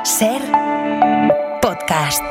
Ser podcast.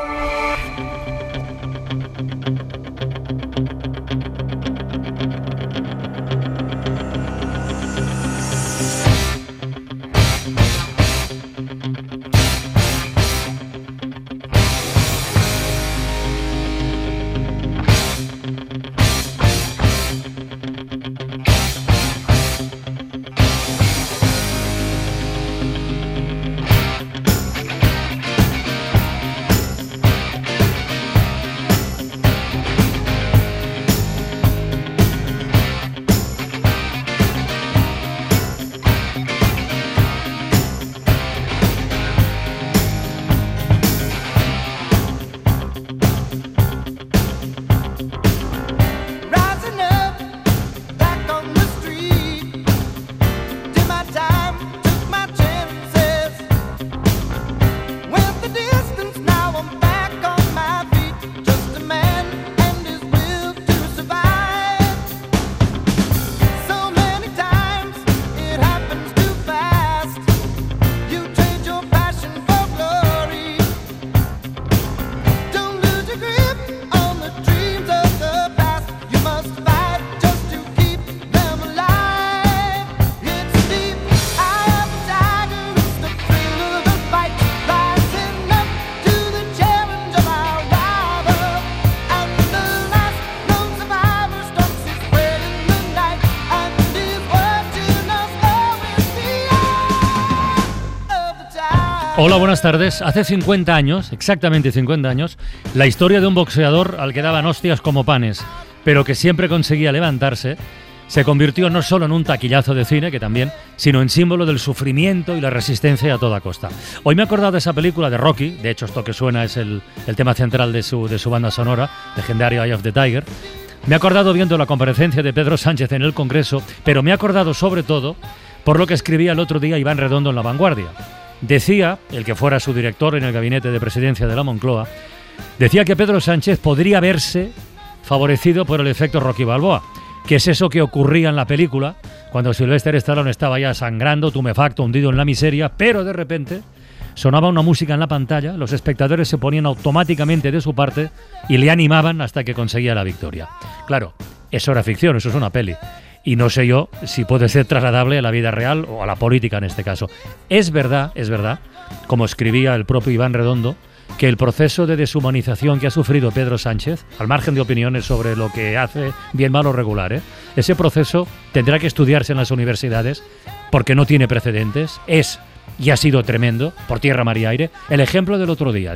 Hola, buenas tardes. Hace 50 años, exactamente 50 años, la historia de un boxeador al que daban hostias como panes, pero que siempre conseguía levantarse, se convirtió no solo en un taquillazo de cine, que también, sino en símbolo del sufrimiento y la resistencia a toda costa. Hoy me he acordado de esa película de Rocky, de hecho esto que suena es el tema central de su banda sonora, legendario Eye of the Tiger. Me he acordado viendo la comparecencia de Pedro Sánchez en el Congreso, pero me he acordado sobre todo por lo que escribía el otro día Iván Redondo en La Vanguardia. Decía, el que fuera su director en el gabinete de presidencia de la Moncloa, decía que Pedro Sánchez podría verse favorecido por el efecto Rocky Balboa, que es eso que ocurría en la película cuando Sylvester Stallone estaba ya sangrando, tumefacto, hundido en la miseria, pero de repente sonaba una música en la pantalla, los espectadores se ponían automáticamente de su parte y le animaban hasta que conseguía la victoria. Claro, eso era ficción, eso es una peli. Y no sé yo si puede ser trasladable a la vida real o a la política en este caso. Es verdad, como escribía el propio Iván Redondo, que el proceso de deshumanización que ha sufrido Pedro Sánchez, al margen de opiniones sobre lo que hace bien, mal o regular, ese proceso tendrá que estudiarse en las universidades porque no tiene precedentes, es y ha sido tremendo, por tierra, mar y aire. El ejemplo del otro día,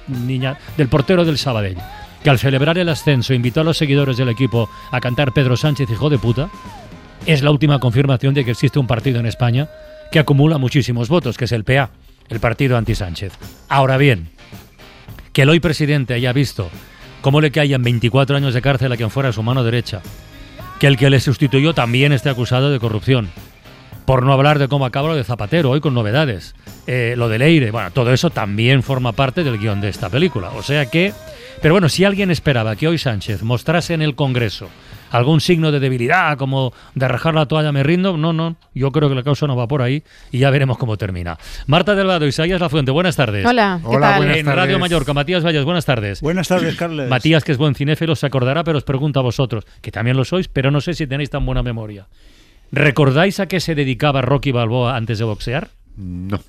del portero del Sabadell, que al celebrar el ascenso invitó a los seguidores del equipo a cantar Pedro Sánchez, hijo de puta, es la última confirmación de que existe un partido en España que acumula muchísimos votos, que es el PA, el partido anti-Sánchez. Ahora bien, que el hoy presidente haya visto cómo le caían 24 años de cárcel a quien fuera su mano derecha, que el que le sustituyó también esté acusado de corrupción, por no hablar de cómo acaba lo de Zapatero, hoy con novedades, lo de Leire, bueno, todo eso también forma parte del guión de esta película, o sea que... Pero bueno, si alguien esperaba que hoy Sánchez mostrase en el Congreso algún signo de debilidad, como de rajar la toalla me rindo, no, yo creo que la causa no va por ahí y ya veremos cómo termina. Marta Delgado, Isaías Lafuente, buenas tardes. Hola, ¿qué Hola, tal? buenas En tardes. Radio Mallorca, Matías Valles, buenas tardes. Buenas tardes, Carles. Matías, que es buen cinéfilo, se acordará, pero os pregunto a vosotros, que también lo sois, pero no sé si tenéis tan buena memoria. ¿Recordáis a qué se dedicaba Rocky Balboa antes de boxear? No.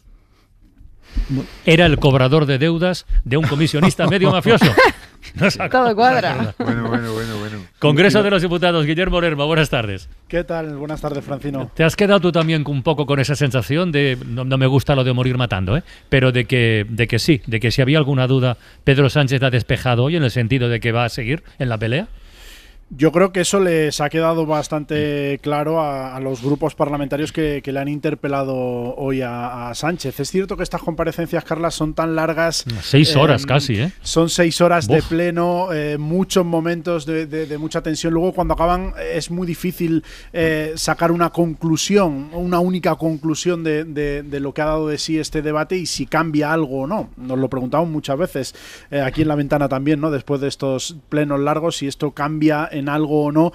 Era el cobrador de deudas de un comisionista medio mafioso. Todo cuadra. Bueno. Congreso de los Diputados, Guillermo Lerma, buenas tardes. ¿Qué tal? Buenas tardes, Francino. ¿Te has quedado tú también un poco con esa sensación de, no me gusta lo de morir matando, pero de que sí, de que si había alguna duda, Pedro Sánchez ha despejado hoy en el sentido de que va a seguir en la pelea? Yo creo que eso les ha quedado bastante claro a los grupos parlamentarios que le han interpelado hoy a Sánchez. Es cierto que estas comparecencias, Carlas, son tan largas. 6 horas casi, ¿eh? Son 6 horas Uf. de pleno, muchos momentos de mucha tensión. Luego, cuando acaban, es muy difícil sacar una conclusión, una única conclusión de lo que ha dado de sí este debate y si cambia algo o no. Nos lo preguntamos muchas veces aquí en La Ventana también, ¿no? Después de estos plenos largos, si esto cambia en algo o no.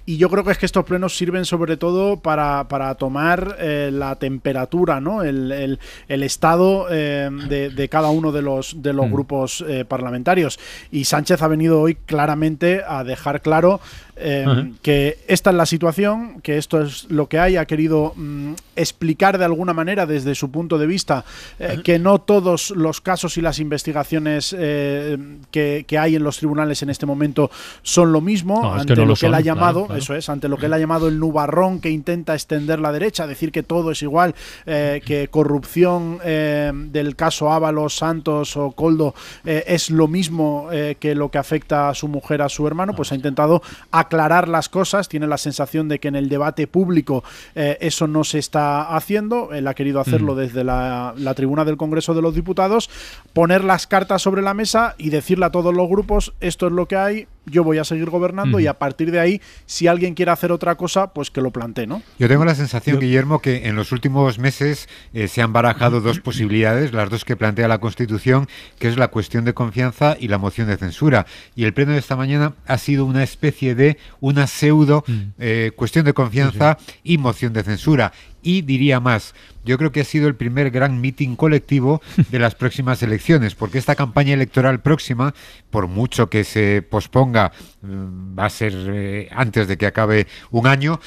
Y yo creo que es que estos plenos sirven sobre todo para tomar la temperatura, ¿no? El estado de cada uno de los grupos parlamentarios. Y Sánchez ha venido hoy claramente a dejar claro que esta es la situación, que esto es lo que hay. Ha querido explicar de alguna manera desde su punto de vista que no todos los casos y las investigaciones que hay en los tribunales en este momento son lo mismo, ante lo que él ha llamado, claro. Eso es, ante lo que él ha llamado el nubarrón que intenta extender la derecha, decir que todo es igual, que corrupción del caso Ábalos, Santos o Koldo es lo mismo que lo que afecta a su mujer, a su hermano, pues ha intentado aclarar las cosas. Tiene la sensación de que en el debate público eso no se está haciendo. Él ha querido hacerlo desde la tribuna del Congreso de los Diputados, poner las cartas sobre la mesa y decirle a todos los grupos: esto es lo que hay, yo voy a seguir gobernando, y a partir de ahí, si alguien quiere hacer otra cosa, pues que lo plantee, ¿no? Yo tengo la sensación, Guillermo, que en los últimos meses se han barajado dos posibilidades, las dos que plantea la Constitución, que es la cuestión de confianza y la moción de censura. Y el pleno de esta mañana ha sido una especie de una pseudo cuestión de confianza y moción de censura. Y diría más, yo creo que ha sido el primer gran mitin colectivo de las próximas elecciones, porque esta campaña electoral próxima, por mucho que se posponga, va a ser antes de que acabe un año,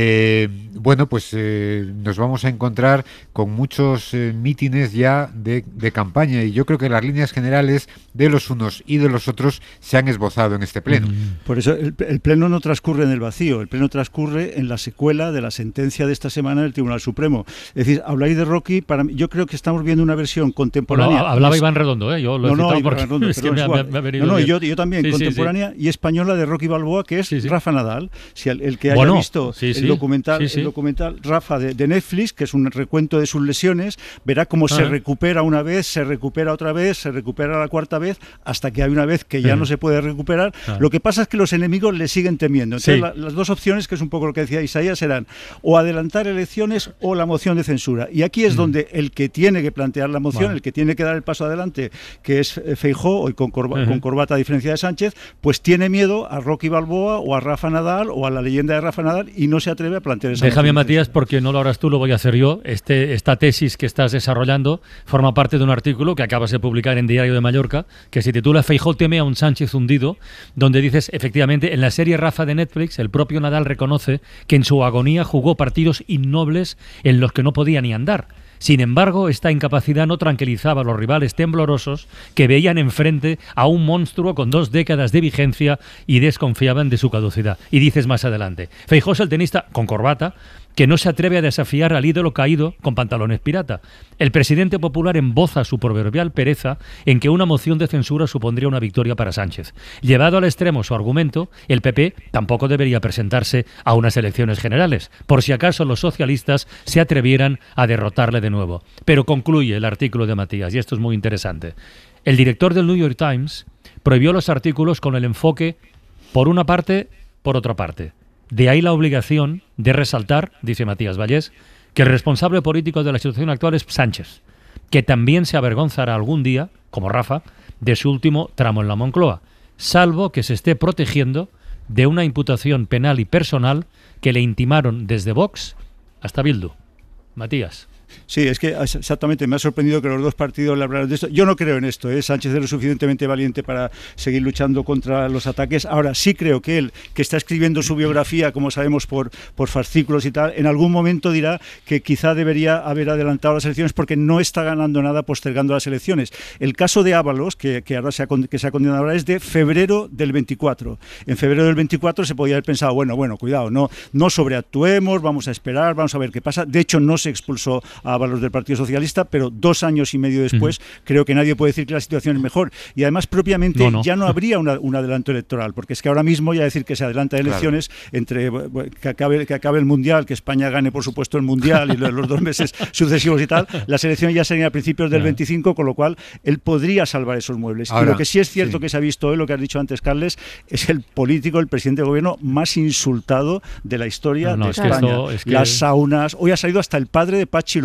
nos vamos a encontrar con muchos mítines ya de campaña, y yo creo que las líneas generales de los unos y de los otros se han esbozado en este pleno. Por eso el pleno no transcurre en el vacío, el pleno transcurre en la secuela de la sentencia de esta semana del Tribunal Supremo. Es decir, habláis de Rocky, para mí, yo creo que estamos viendo una versión contemporánea. Bueno, hablaba Iván Redondo, yo lo he citado porque Redondo, es que me ha venido bien. Yo también, contemporánea y española de Rocky Balboa, que es Rafa Nadal. Si el que haya visto el documental Rafa de Netflix, que es un recuento de sus lesiones, verá cómo se recupera una vez, se recupera otra vez, se recupera la cuarta vez, hasta que hay una vez que ya no se puede recuperar. Lo que pasa es que los enemigos le siguen temiendo. Entonces, las dos opciones, que es un poco lo que decía Isaías, eran o adelantar elecciones o la moción de censura. Y aquí es donde el que tiene que plantear la moción, el que tiene que dar el paso adelante, que es Feijóo, hoy con corbata a diferencia de Sánchez, pues tiene miedo a Rocky Balboa o a Rafa Nadal o a la leyenda de Rafa Nadal, y no se atreve a plantear esa Déjame, moción. Matías, porque no lo harás tú, lo voy a hacer yo. Esta tesis que estás desarrollando forma parte de un artículo que acabas de publicar en Diario de Mallorca, que se titula Feijóo teme a un Sánchez hundido, donde dices, efectivamente, en la serie Rafa de Netflix, el propio Nadal reconoce que en su agonía jugó partidos innobles en los que no podía ni andar. Sin embargo, esta incapacidad no tranquilizaba a los rivales temblorosos que veían enfrente a un monstruo con 2 décadas de vigencia y desconfiaban de su caducidad. Y dices más adelante, Feijóo es el tenista con corbata que no se atreve a desafiar al ídolo caído con pantalones pirata. El presidente popular emboza su proverbial pereza en que una moción de censura supondría una victoria para Sánchez. Llevado al extremo su argumento, el PP tampoco debería presentarse a unas elecciones generales, por si acaso los socialistas se atrevieran a derrotarle de nuevo. Pero concluye el artículo de Matías, y esto es muy interesante. El director del New York Times prohibió los artículos con el enfoque por una parte, por otra parte. De ahí la obligación de resaltar, dice Matías Vallés, que el responsable político de la situación actual es Sánchez, que también se avergonzará algún día, como Rafa, de su último tramo en la Moncloa, salvo que se esté protegiendo de una imputación penal y personal que le intimaron desde Vox hasta Bildu. Matías. Sí, es que exactamente, me ha sorprendido que los dos partidos le hablaran de esto. Yo no creo en esto, Sánchez es lo suficientemente valiente para seguir luchando contra los ataques. Ahora sí creo que él, que está escribiendo su biografía, como sabemos, por fascículos y tal, en algún momento dirá que quizá debería haber adelantado las elecciones porque no está ganando nada postergando las elecciones. El caso de Ábalos, que ahora se ha condenado ahora, es de febrero del 24. En febrero del 24 se podía haber pensado, bueno, cuidado, no sobreactuemos, vamos a esperar, vamos a ver qué pasa. De hecho, no se expulsó a Ábalos del Partido Socialista, pero 2 años y medio después creo que nadie puede decir que la situación es mejor. Y además propiamente ya no habría un adelanto electoral, porque es que ahora mismo ya decir que se adelanta elecciones entre que acabe el Mundial, que España gane por supuesto el Mundial y los 2 meses sucesivos y tal, las elecciones ya serían a principios del 25, con lo cual él podría salvar esos muebles. Ahora, y lo que sí es cierto que se ha visto hoy, lo que has dicho antes, Carles, es el político, el presidente de gobierno más insultado de la historia de España. Las saunas, hoy ha salido hasta el padre de Patxi López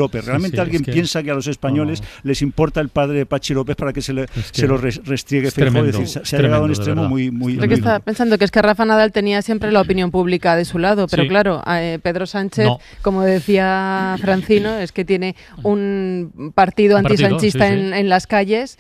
López. ¿Realmente alguien piensa que a los españoles les importa el padre de Pachi López para que se lo restriegue Feijóo? Es decir, se ha llegado a un extremo muy... Creo que estaba pensando que es que Rafa Nadal tenía siempre la opinión pública de su lado, pero claro, Pedro Sánchez, como decía Francino, es que tiene un partido antisanchista en las calles,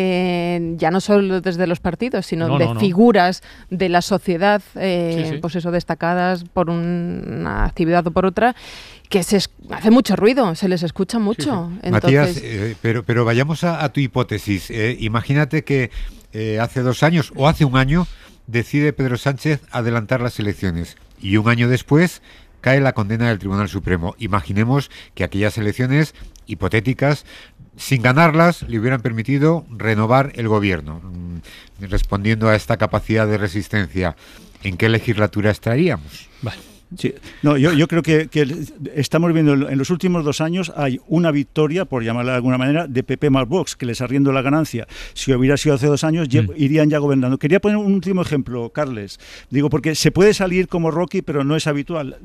ya no solo desde los partidos, sino de figuras de la sociedad, pues eso, destacadas por una actividad o por otra, que hace mucho ruido, se les escucha mucho. Entonces... Matías, pero vayamos a tu hipótesis. Imagínate que hace 2 años o hace 1 año decide Pedro Sánchez adelantar las elecciones y 1 año después cae la condena del Tribunal Supremo. Imaginemos que aquellas elecciones hipotéticas, sin ganarlas, le hubieran permitido renovar el gobierno. Respondiendo a esta capacidad de resistencia, ¿en qué legislatura estaríamos? Vale. Sí. No, yo creo que estamos viendo en los últimos 2 años hay una victoria, por llamarla de alguna manera, de PP más Vox, que les arriendo la ganancia. Si hubiera sido hace 2 años, irían ya gobernando. Quería poner un último ejemplo, Carles. Digo, porque se puede salir como Rocky, pero no es habitual.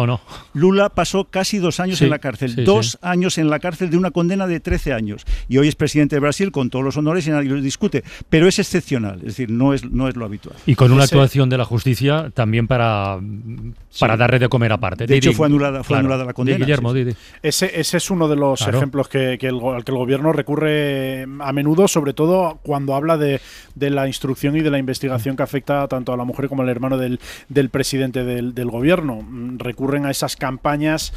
Lula pasó casi 2 años en la cárcel. 2 años en la cárcel de una condena de 13 años. Y hoy es presidente de Brasil con todos los honores y nadie lo discute. Pero es excepcional, es decir, no es lo habitual. Y con una actuación de la justicia también para darle de comer aparte. De hecho, fue anulada la condena. Guillermo, Ese es uno de los ejemplos al que el gobierno recurre a menudo, sobre todo cuando habla de la instrucción y de la investigación que afecta tanto a la mujer como al hermano del presidente del gobierno. Recurren a esas campañas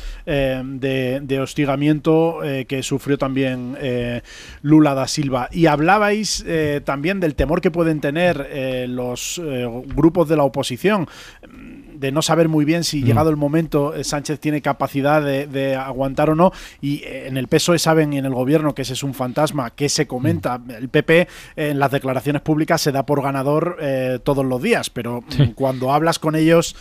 de hostigamiento que sufrió también Lula da Silva. Y hablabais también del temor que pueden tener los grupos de la oposición, de no saber muy bien si llegado el momento Sánchez tiene capacidad de aguantar o no, y en el PSOE saben y en el gobierno que ese es un fantasma que se comenta. El PP en las declaraciones públicas se da por ganador todos los días, pero cuando hablas con ellos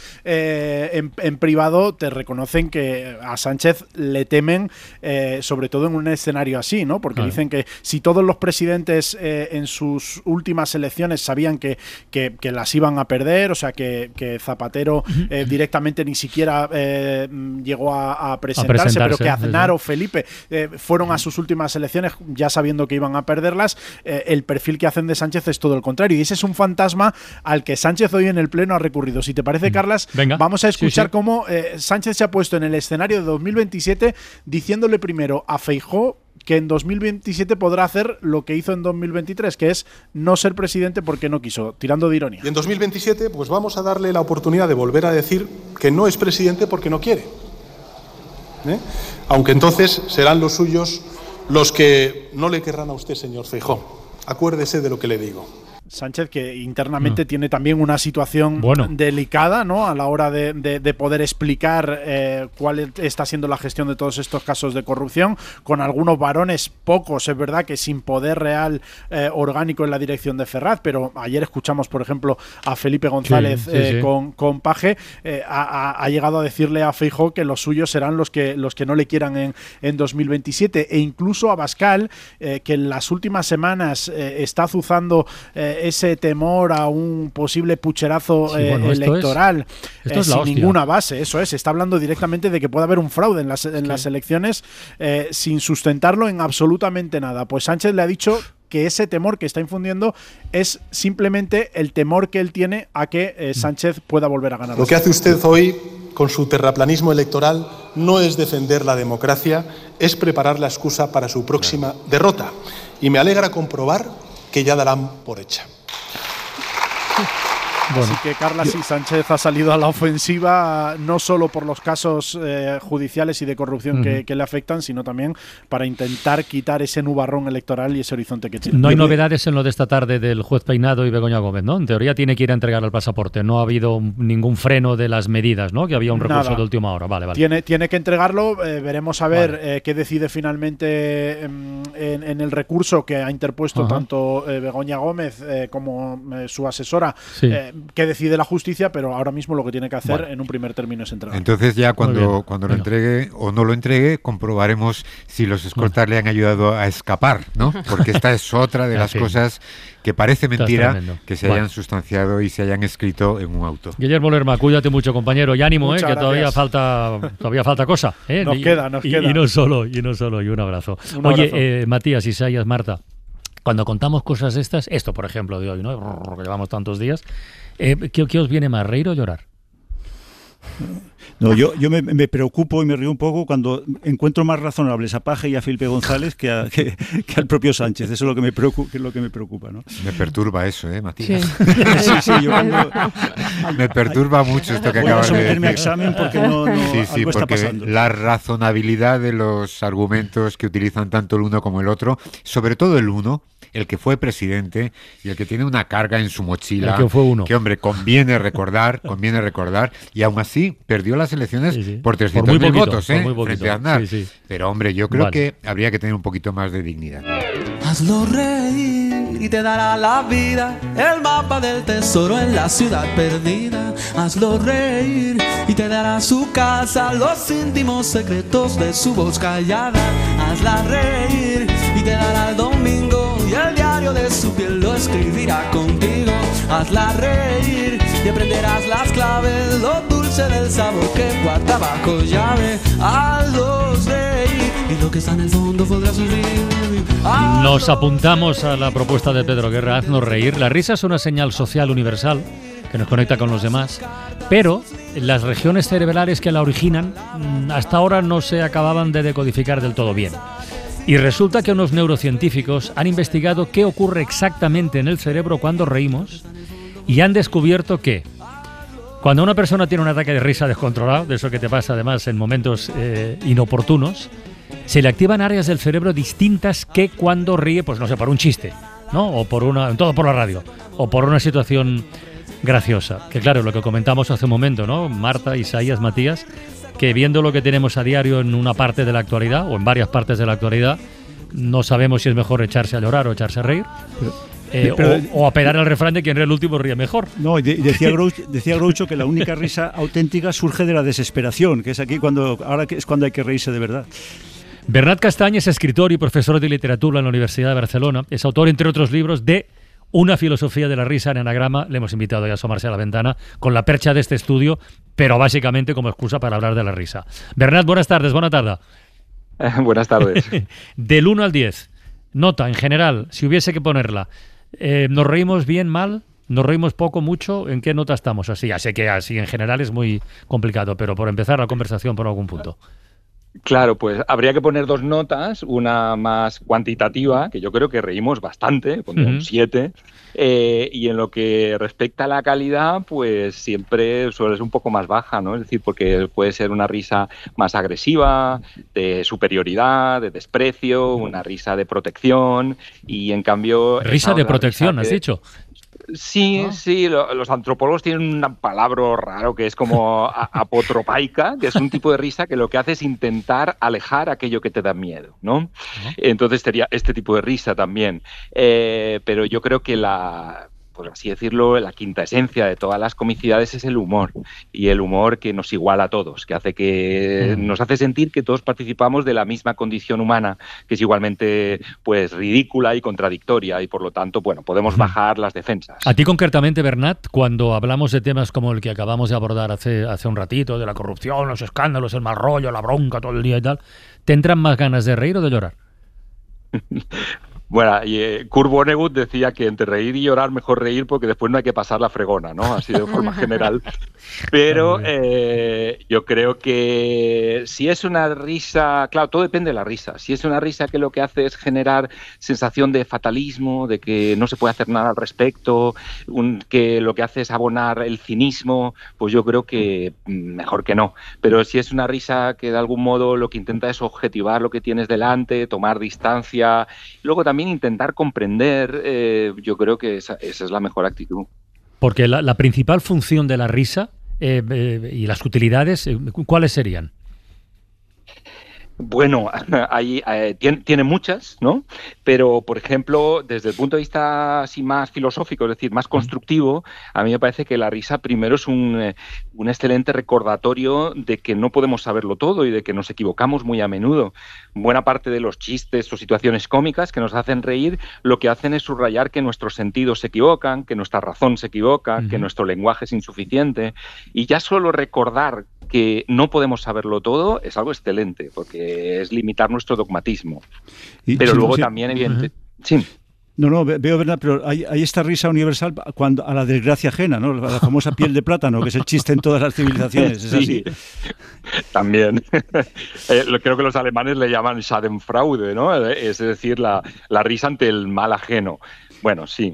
en privado te reconocen que a Sánchez le temen, sobre todo en un escenario así, ¿no? Porque dicen que si todos los presidentes en sus últimas elecciones sabían que las iban a perder, o sea que Zapatero directamente ni siquiera llegó a presentarse, pero que Aznar o Felipe fueron a sus últimas elecciones ya sabiendo que iban a perderlas, el perfil que hacen de Sánchez es todo el contrario, y ese es un fantasma al que Sánchez hoy en el Pleno ha recurrido. Si te parece, Carlas, vamos a escuchar cómo Sánchez se ha puesto en el escenario de 2027 diciéndole primero a Feijóo que en 2027 podrá hacer lo que hizo en 2023, que es no ser presidente porque no quiso, tirando de ironía. Y en 2027 pues vamos a darle la oportunidad de volver a decir que no es presidente porque no quiere. Aunque entonces serán los suyos los que no le querrán a usted, señor Feijóo. Acuérdese de lo que le digo. Sánchez, que internamente tiene también una situación delicada, ¿no? A la hora de poder explicar cuál está siendo la gestión de todos estos casos de corrupción, con algunos varones, pocos, es verdad, que sin poder real orgánico en la dirección de Ferraz, pero ayer escuchamos, por ejemplo, a Felipe González con Paje, ha llegado a decirle a Feijóo que los suyos serán los que no le quieran en 2027, e incluso a Abascal, que en las últimas semanas está azuzando ese temor a un posible pucherazo electoral esto es sin ninguna base. Eso es, está hablando directamente de que puede haber un fraude en las elecciones sin sustentarlo en absolutamente nada. Pues Sánchez le ha dicho que ese temor que está infundiendo es simplemente el temor que él tiene a que Sánchez pueda volver a ganar. Lo que hace usted hoy con su terraplanismo electoral no es defender la democracia, es preparar la excusa para su próxima derrota. Y me alegra comprobar que ya darán por hecha. Así que Carlas y Sánchez ha salido a la ofensiva no solo por los casos judiciales y de corrupción que le afectan, sino también para intentar quitar ese nubarrón electoral y ese horizonte que tiene. No hay novedades en lo de esta tarde del juez Peinado y Begoña Gómez, ¿no? En teoría tiene que ir a entregar el pasaporte. No ha habido ningún freno de las medidas, ¿no? Que había un recurso de última hora. Vale. Tiene que entregarlo. Veremos a ver qué decide finalmente en el recurso que ha interpuesto tanto Begoña Gómez como su asesora. qué decide la justicia, pero ahora mismo lo que tiene que hacer en un primer término es entregar. Entonces ya cuando lo entregue o no lo entregue, comprobaremos si los escoltas le han ayudado a escapar, ¿no? Porque esta es otra de las cosas que parece mentira que se hayan sustanciado y se hayan escrito en un auto. Guillermo Lerma, cuídate mucho, compañero, y ánimo, que todavía falta cosa. Nos queda. Y no solo, y un abrazo. Oye, Matías, Isaías, Marta, cuando contamos cosas estas, esto por ejemplo de hoy, ¿no? Que llevamos tantos días, ¿qué os viene más, reír o llorar? No, yo me preocupo y me río un poco cuando encuentro más razonables a Paje y a Felipe González que al propio Sánchez. Eso es lo que me preocupa, ¿no? Me perturba eso, Matías. Sí, me perturba mucho esto que acabas de decir. A examen porque no algo está pasando. La razonabilidad de los argumentos que utilizan tanto el uno como el otro, sobre todo el uno, el que fue presidente y el que tiene una carga en su mochila, el que fue uno. Que hombre, conviene recordar, y aún así perdió las elecciones por 300.000 votos, frente a Aznar. Pero hombre, yo creo que habría que tener un poquito más de dignidad. Hazlo reír y te dará la vida el mapa del tesoro en la ciudad perdida. Hazlo reír y te dará su casa, los íntimos secretos de su voz callada. Hazla reír y te dará el domingo y el diario de su piel lo escribirá contigo. Hazla reír y aprenderás las claves, lo dulce del sabor que guarda bajo llave. Hazlos reír y lo que está en el fondo podrás vivir. Nos apuntamos a la propuesta de Pedro Guerra, haznos reír. La risa es una señal social universal que nos conecta con los demás, pero las regiones cerebrales que la originan hasta ahora no se acababan de decodificar del todo bien. Y resulta que unos neurocientíficos han investigado qué ocurre exactamente en el cerebro cuando reímos y han descubierto que cuando una persona tiene un ataque de risa descontrolado, de eso que te pasa además en momentos inoportunos, se le activan áreas del cerebro distintas que cuando ríe, pues no sé, por un chiste, ¿no? O por todo por la radio, o por una situación graciosa. Que claro, lo que comentamos hace un momento, ¿no? Marta, Isaías, Matías, que viendo lo que tenemos a diario en una parte de la actualidad, o en varias partes de la actualidad, no sabemos si es mejor echarse a llorar o echarse a reír. O apelar al refrán de quien ríe el último ríe mejor. No, decía Groucho que la única risa auténtica surge de la desesperación, que es aquí ahora es cuando hay que reírse de verdad. Bernat Castany es escritor y profesor de literatura en la Universidad de Barcelona. Es autor, entre otros libros, de Una filosofía de la risa en anagrama. Le hemos invitado a asomarse a la ventana con la percha de este estudio, pero básicamente como excusa para hablar de la risa. Bernat, buenas tardes, buena tarde. Buenas tardes. Del 1 al 10, nota en general, si hubiese que ponerla. ¿Nos reímos bien, mal? ¿Nos reímos poco, mucho? ¿En qué nota estamos? Así, ya sé que así en general es muy complicado, pero por empezar la conversación por algún punto. Claro, pues habría que poner dos notas, una más cuantitativa, que yo creo que reímos bastante, pondría un 7, y en lo que respecta a la calidad, pues siempre suele ser un poco más baja, ¿no? Es decir, porque puede ser una risa más agresiva, de superioridad, de desprecio, una risa de protección, y en cambio... Risa de protección, ¿has dicho? Sí, los antropólogos tienen un palabra raro que es como apotropaica, que es un tipo de risa que lo que hace es intentar alejar aquello que te da miedo, ¿no? Entonces sería este tipo de risa también. Pero yo creo que por así decirlo, la quinta esencia de todas las comicidades es el humor, y el humor que nos iguala a todos, que nos hace sentir que todos participamos de la misma condición humana, que es igualmente pues ridícula y contradictoria, y por lo tanto, bueno, podemos bajar las defensas. A ti concretamente, Bernat, cuando hablamos de temas como el que acabamos de abordar hace un ratito, de la corrupción, los escándalos, el mal rollo, la bronca todo el día y tal, ¿te entran más ganas de reír o de llorar? Bueno, Kurt Vonnegut decía que entre reír y llorar, mejor reír porque después no hay que pasar la fregona, ¿no? Así de forma general. Pero yo creo que si es una risa... Claro, todo depende de la risa. Si es una risa que lo que hace es generar sensación de fatalismo, de que no se puede hacer nada al respecto, que lo que hace es abonar el cinismo, pues yo creo que mejor que no. Pero si es una risa que de algún modo lo que intenta es objetivar lo que tienes delante, tomar distancia, luego también intentar comprender, yo creo que esa es la mejor actitud. Porque la principal función de la risa y las utilidades, ¿cuáles serían? Bueno, tiene muchas, ¿no? Pero, por ejemplo, desde el punto de vista así más filosófico, es decir, más constructivo, a mí me parece que la risa primero es un excelente recordatorio de que no podemos saberlo todo y de que nos equivocamos muy a menudo. Buena parte de los chistes o situaciones cómicas que nos hacen reír lo que hacen es subrayar que nuestros sentidos se equivocan, que nuestra razón se equivoca, que nuestro lenguaje es insuficiente. Y ya solo recordar que no podemos saberlo todo es algo excelente, porque es limitar nuestro dogmatismo. Pero luego también, evidentemente... Sí. No, veo, ¿verdad? Pero hay esta risa universal a la desgracia ajena, ¿no? La famosa piel de plátano, que es el chiste en todas las civilizaciones, ¿es así? También. Creo que los alemanes le llaman Schadenfreude, ¿no? Es decir, la risa ante el mal ajeno. Bueno, sí,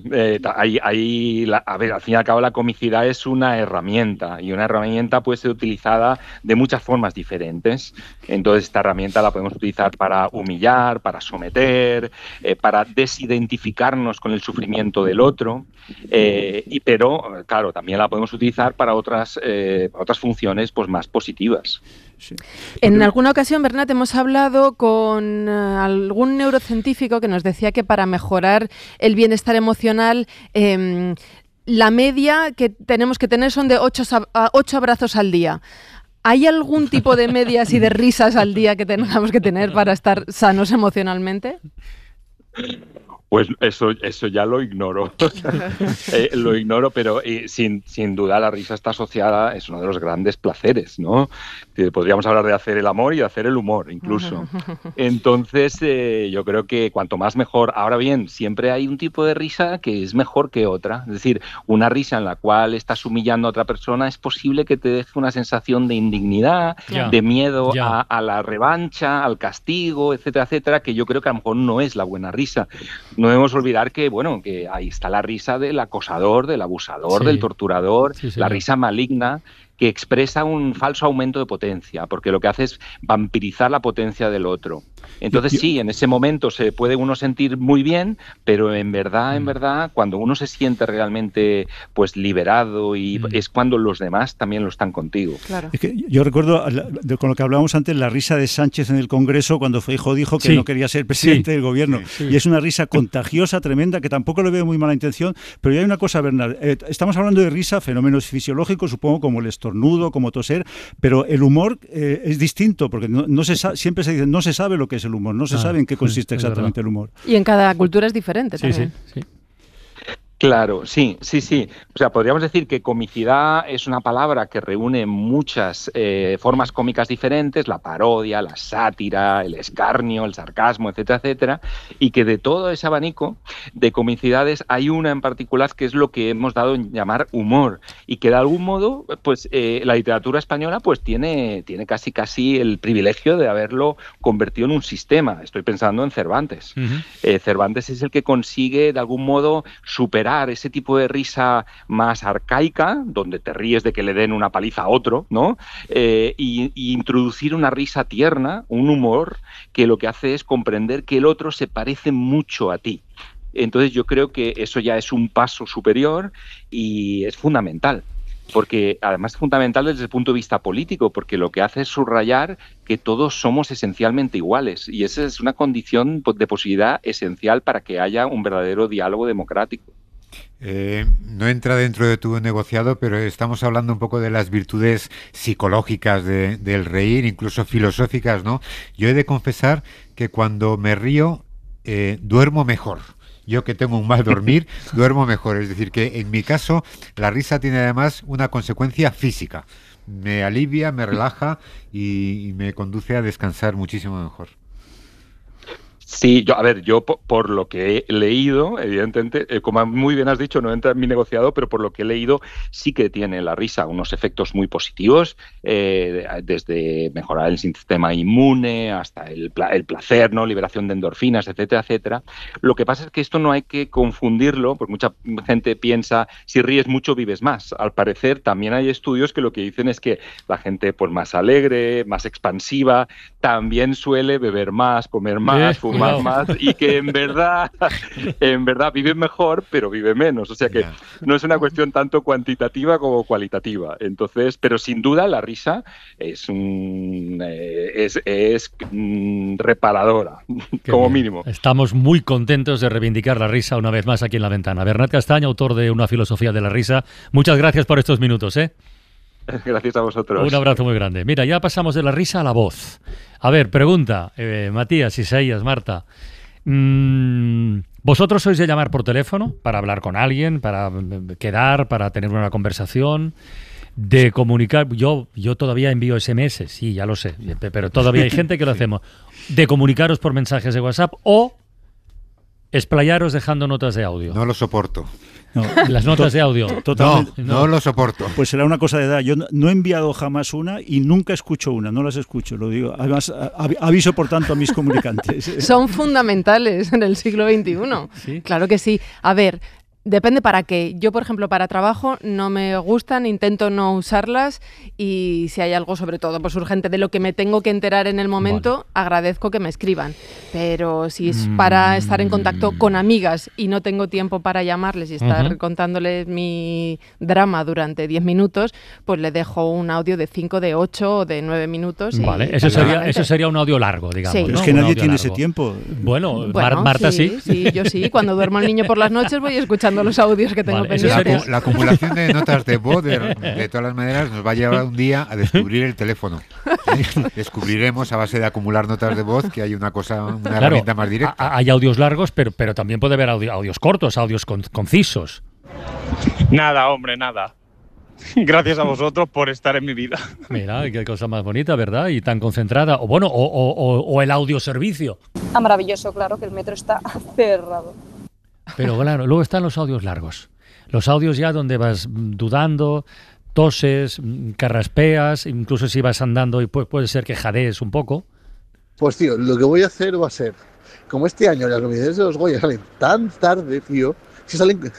a ver, al fin y al cabo la comicidad es una herramienta y una herramienta puede ser utilizada de muchas formas diferentes. Entonces esta herramienta la podemos utilizar para humillar, para someter, para desidentificarnos con el sufrimiento del otro, pero claro, también la podemos utilizar para otras funciones pues más positivas. Sí. En alguna ocasión, Bernat, hemos hablado con algún neurocientífico que nos decía que para mejorar el bienestar emocional, la media que tenemos que tener son de 8 abrazos al día. ¿Hay algún tipo de medias y de risas al día que tengamos que tener para estar sanos emocionalmente? Pues eso ya lo ignoro. Lo ignoro, pero sin duda la risa está asociada, es uno de los grandes placeres, ¿no? Podríamos hablar de hacer el amor y de hacer el humor, incluso. Entonces, yo creo que cuanto más mejor. Ahora bien, siempre hay un tipo de risa que es mejor que otra. Es decir, una risa en la cual estás humillando a otra persona es posible que te deje una sensación de indignidad, de miedo a la revancha, al castigo, etcétera, etcétera, que yo creo que a lo mejor no es la buena risa. No debemos olvidar que ahí está la risa del acosador, del abusador, del torturador, la risa maligna, que expresa un falso aumento de potencia, porque lo que hace es vampirizar la potencia del otro. Entonces sí, en ese momento se puede uno sentir muy bien, pero en verdad, cuando uno se siente realmente pues liberado es cuando los demás también lo están contigo. Claro. Es que yo recuerdo, con lo que hablábamos antes, la risa de Sánchez en el Congreso cuando Feijóo dijo que no quería ser presidente del gobierno. Y es una risa contagiosa, tremenda, que tampoco le veo muy mala intención, pero hay una cosa, Bernat, estamos hablando de risa, fenómenos fisiológicos, supongo, como el estornudo, como toser, pero el humor es distinto, porque siempre se dice, no se sabe lo que es el humor, no se sabe en qué consiste exactamente el humor. Y en cada cultura es diferente también. Sí. Claro, sí. O sea, podríamos decir que comicidad es una palabra que reúne muchas formas cómicas diferentes, la parodia, la sátira, el escarnio, el sarcasmo, etcétera, etcétera, y que de todo ese abanico de comicidades hay una en particular que es lo que hemos dado en llamar humor, y que de algún modo, pues la literatura española pues tiene casi el privilegio de haberlo convertido en un sistema. Estoy pensando en Cervantes. Cervantes es el que consigue de algún modo superar ese tipo de risa más arcaica, donde te ríes de que le den una paliza a otro, ¿no? Y introducir una risa tierna, un humor que lo que hace es comprender que el otro se parece mucho a ti. Entonces yo creo que eso ya es un paso superior y es fundamental. Porque además es fundamental desde el punto de vista político, porque lo que hace es subrayar que todos somos esencialmente iguales, y esa es una condición de posibilidad esencial para que haya un verdadero diálogo democrático. No entra dentro de tu negociado, pero estamos hablando un poco de las virtudes psicológicas del reír, incluso filosóficas, ¿no? Yo he de confesar que cuando me río duermo mejor. Yo que tengo un mal dormir, duermo mejor. Es decir, que en mi caso la risa tiene además una consecuencia física. Me alivia, me relaja y me conduce a descansar muchísimo mejor. Sí, yo por lo que he leído, evidentemente, como muy bien has dicho, no entra en mi negociado, pero por lo que he leído sí que tiene la risa unos efectos muy positivos, desde mejorar el sistema inmune hasta el placer, ¿no? Liberación de endorfinas, etcétera, etcétera. Lo que pasa es que esto no hay que confundirlo, porque mucha gente piensa, si ríes mucho vives más. Al parecer también hay estudios que lo que dicen es que la gente pues más alegre, más expansiva, también suele beber más, comer más, fumar más, y que en verdad viven mejor, pero viven menos. O sea que no es una cuestión tanto cuantitativa como cualitativa. Entonces, pero sin duda la risa es reparadora, como mínimo. Estamos muy contentos de reivindicar la risa una vez más aquí en La Ventana. Bernat Castaño, autor de Una filosofía de la risa. Muchas gracias por estos minutos, ¿eh? Gracias a vosotros. Un abrazo muy grande. Mira, ya pasamos de la risa a la voz. A ver, pregunta, Matías, Isaías, Marta. ¿Vosotros sois de llamar por teléfono para hablar con alguien, para quedar, para tener una conversación? De comunicar, yo todavía envío SMS, sí, ya lo sé, pero todavía hay gente que lo hacemos. De comunicaros por mensajes de WhatsApp o explayaros dejando notas de audio. No lo soporto. No, las notas de audio. Totalmente. No lo soporto. Pues será una cosa de edad. Yo no he enviado jamás una y nunca escucho una, no las escucho, lo digo. Además, aviso por tanto a mis comunicantes. Son fundamentales en el siglo XXI. ¿Sí? Claro que sí. A ver, depende para qué. Yo, por ejemplo, para trabajo no me gustan, intento no usarlas y si hay algo, sobre todo, pues urgente de lo que me tengo que enterar en el momento, agradezco que me escriban. Pero si es para estar en contacto con amigas y no tengo tiempo para llamarles y estar contándoles mi drama durante 10 minutos, pues le dejo un audio de 5, de 8 o de 9 minutos. Vale, eso sería un audio largo, digamos. Sí. ¿no? Es que nadie tiene largo. ese tiempo. Bueno, Marta sí. Sí, yo sí. Cuando duermo el niño por las noches voy escuchando los audios que tengo pendientes. La acumulación de notas de voz, de todas las maneras, nos va a llevar un día a descubrir el teléfono. Descubriremos a base de acumular notas de voz que hay una herramienta más directa. Hay audios largos, pero también puede haber audios cortos, audios concisos. Nada, hombre, nada. Gracias a vosotros por estar en mi vida. Mira, qué cosa más bonita, ¿verdad? Y tan concentrada. O bueno, o el audioservicio. Maravilloso, claro, que el metro está cerrado. Pero claro, luego están los audios largos. Los audios ya donde vas dudando, toses, carraspeas, incluso si vas andando y puede ser que jadees un poco. Pues tío, lo que voy a hacer va a ser, como este año las novedades de los Goya salen tan tarde, tío, se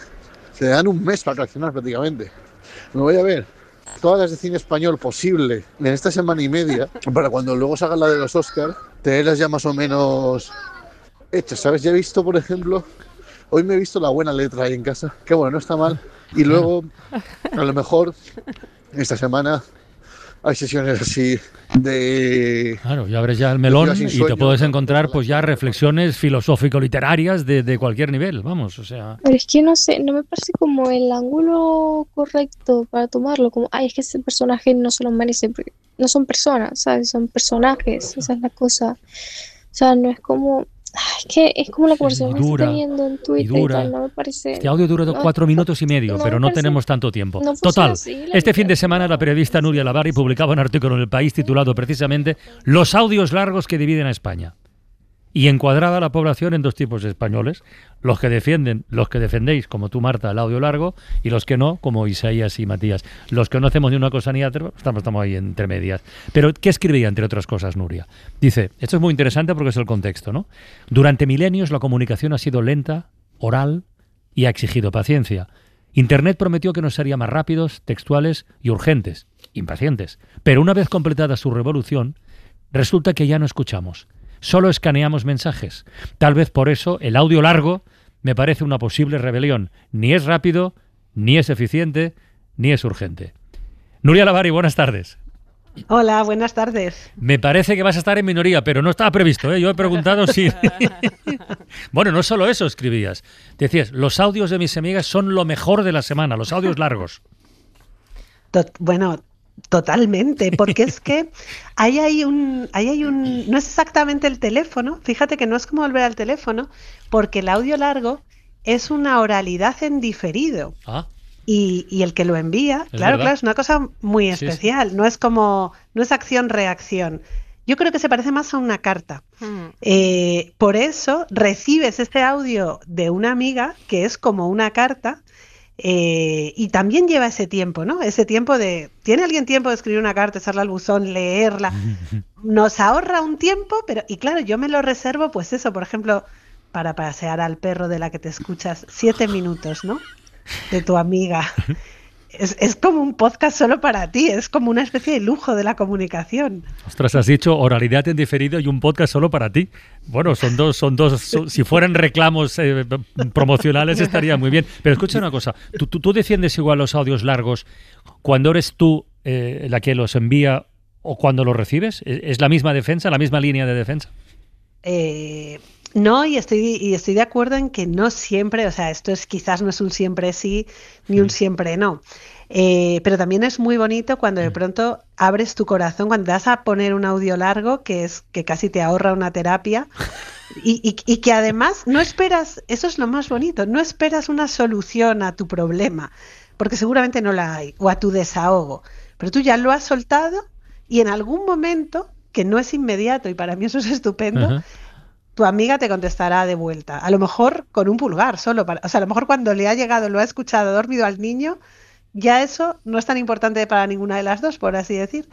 dan un mes para reaccionar prácticamente. Me voy a ver todas las de cine español posible en esta semana y media, para cuando luego salga la de los Oscars, tenerlas ya más o menos hechas, ¿sabes? Ya he visto, por ejemplo, hoy me he visto La Buena Letra ahí en casa, que bueno, no está mal, y luego, a lo mejor, esta semana hay sesiones así de... Claro, ya abres ya el melón y te puedes encontrar pues ya reflexiones filosófico-literarias de cualquier nivel, vamos, o sea... Pero es que no sé, no me parece como el ángulo correcto para tomarlo, como, es que ese personaje no se lo merece, porque no son personas, ¿sabes? Son personajes, esa es la cosa. O sea, no es como... Es que es como la conversación que estoy teniendo en Twitter y tal, no me parece... Este audio dura 4 minutos y medio, pero no tenemos tanto tiempo. Total, este fin de semana la periodista Nuria Lavari publicaba un artículo en El País titulado precisamente Los audios largos que dividen a España. Y encuadraba a la población en dos tipos de españoles, los que defendéis, como tú, Marta, el audio largo, y los que no, como Isaías y Matías. Los que no hacemos ni una cosa ni otra, estamos ahí entre medias. Pero, ¿qué escribía, entre otras cosas, Nuria? Dice, esto es muy interesante porque es el contexto, ¿no? Durante milenios la comunicación ha sido lenta, oral y ha exigido paciencia. Internet prometió que nos sería más rápidos, textuales y urgentes, impacientes. Pero una vez completada su revolución, resulta que ya no escuchamos. Solo escaneamos mensajes. Tal vez por eso el audio largo me parece una posible rebelión. Ni es rápido, ni es eficiente, ni es urgente. Nuria Lavari, buenas tardes. Hola, buenas tardes. Me parece que vas a estar en minoría, pero no estaba previsto, ¿eh? Yo he preguntado si... Bueno, no solo eso escribías. Decías, los audios de mis amigas son lo mejor de la semana, los audios largos. Bueno... Totalmente, porque es que ahí hay un, no es exactamente el teléfono, fíjate que no es como volver al teléfono, porque el audio largo es una oralidad en diferido. Y el que lo envía, claro, es una cosa muy especial, sí. No es acción-reacción. Yo creo que se parece más a una carta. Por eso recibes este audio de una amiga que es como una carta. Y también lleva ese tiempo, ¿no? Ese tiempo de... ¿Tiene alguien tiempo de escribir una carta, echarla al buzón, leerla? Nos ahorra un tiempo, pero... Y claro, yo me lo reservo, pues eso, por ejemplo, para pasear al perro de la que te escuchas 7 minutos, ¿no? De tu amiga. es como un podcast solo para ti, es como una especie de lujo de la comunicación. Ostras, has dicho oralidad en diferido y un podcast solo para ti. Bueno, son dos, si fueran reclamos promocionales estaría muy bien. Pero escucha una cosa, ¿tú defiendes igual los audios largos cuando eres tú la que los envía o cuando los recibes? ¿Es la misma defensa, la misma línea de defensa? No, y estoy de acuerdo en que no siempre, o sea, quizás no es un siempre sí ni un siempre no. Pero también es muy bonito cuando de pronto abres tu corazón, cuando te vas a poner un audio largo que casi te ahorra una terapia y que además no esperas, eso es lo más bonito, no esperas una solución a tu problema, porque seguramente no la hay, o a tu desahogo, pero tú ya lo has soltado y en algún momento, que no es inmediato y para mí eso es estupendo, tu amiga te contestará de vuelta, a lo mejor con un pulgar solo, o sea, a lo mejor cuando le ha llegado, lo ha escuchado, dormido al niño, ya eso no es tan importante para ninguna de las dos, por así decir.